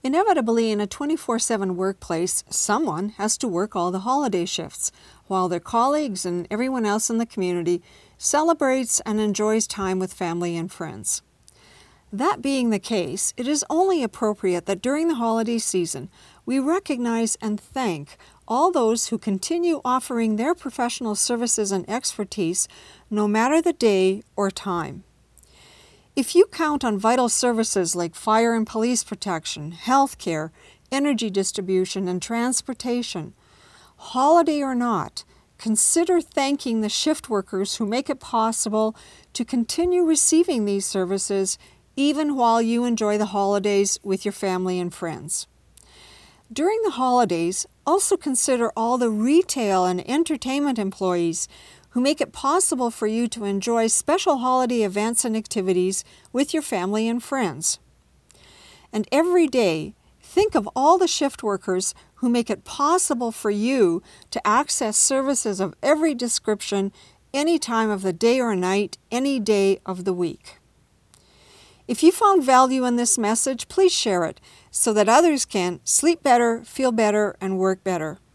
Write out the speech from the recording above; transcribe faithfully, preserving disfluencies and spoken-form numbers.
Inevitably, in a twenty-four seven workplace, someone has to work all the holiday shifts, while their colleagues and everyone else in the community celebrates and enjoys time with family and friends. That being the case, it is only appropriate that during the holiday season, we recognize and thank all those who continue offering their professional services and expertise no matter the day or time. If you count on vital services like fire and police protection, health care, energy distribution, and transportation, holiday or not, consider thanking the shift workers who make it possible to continue receiving these services even while you enjoy the holidays with your family and friends. During the holidays, also consider all the retail and entertainment employees who make it possible for you to enjoy special holiday events and activities with your family and friends. And every day, think of all the shift workers who make it possible for you to access services of every description any time of the day or night, any day of the week. If you found value in this message, please share it so that others can sleep better, feel better, and work better.